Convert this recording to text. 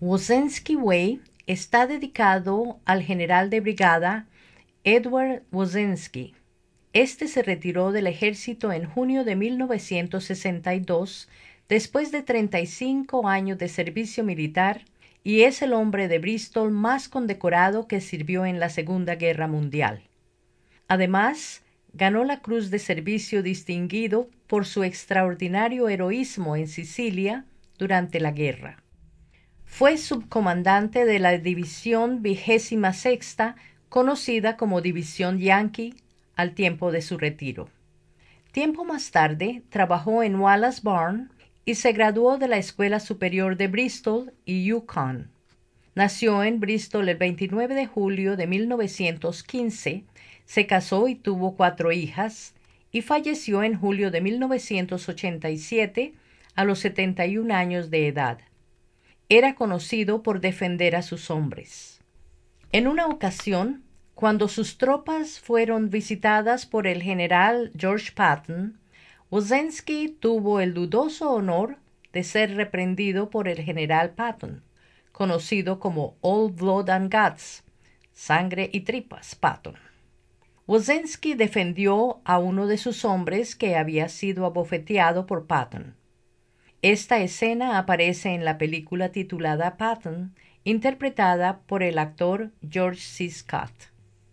Wozenski Way está dedicado al general de brigada Edward Wozenski. Este se retiró del ejército en junio de 1962 después de 35 años de servicio militar y es el hombre de Bristol más condecorado que sirvió en la Segunda Guerra Mundial. Además, ganó la Cruz de Servicio Distinguido por su extraordinario heroísmo en Sicilia durante la guerra. Fue subcomandante de la División 26ª, conocida como División Yankee, al tiempo de su retiro. Tiempo más tarde, trabajó en Wallace Barn y se graduó de la Escuela Superior de Bristol y Yukon. Nació en Bristol el 29 de julio de 1915, se casó y tuvo 4 hijas, y falleció en julio de 1987 a los 71 años de edad. Era conocido por defender a sus hombres. En una ocasión, cuando sus tropas fueron visitadas por el general George Patton, Wozenski tuvo el dudoso honor de ser reprendido por el general Patton, conocido como Old Blood and Guts, sangre y tripas Patton. Wozenski defendió a uno de sus hombres que había sido abofeteado por Patton. Esta escena aparece en la película titulada Patton, interpretada por el actor George C. Scott.